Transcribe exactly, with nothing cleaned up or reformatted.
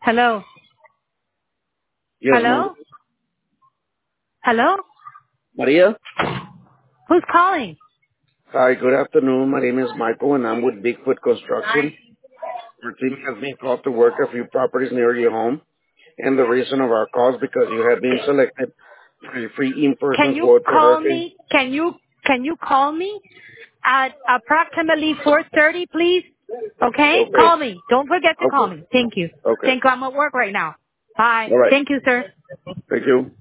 Hello? Yes, ma'am. Hello? Hello? Maria? Who's calling? Hi, good afternoon. My name is Michael, and I'm with Bigfoot Construction. Our team has been called to work a few properties near your home, and the reason of our call is because you have been selected for a free Can in-person you quote for call Hurricane. me? Can you, can you call me at approximately four thirty, please? Okay? Okay. Call me. Don't forget to call Okay. me. Thank you. Okay. Thank you. I'm at work right now. Bye. All right. Thank you, sir. Thank you.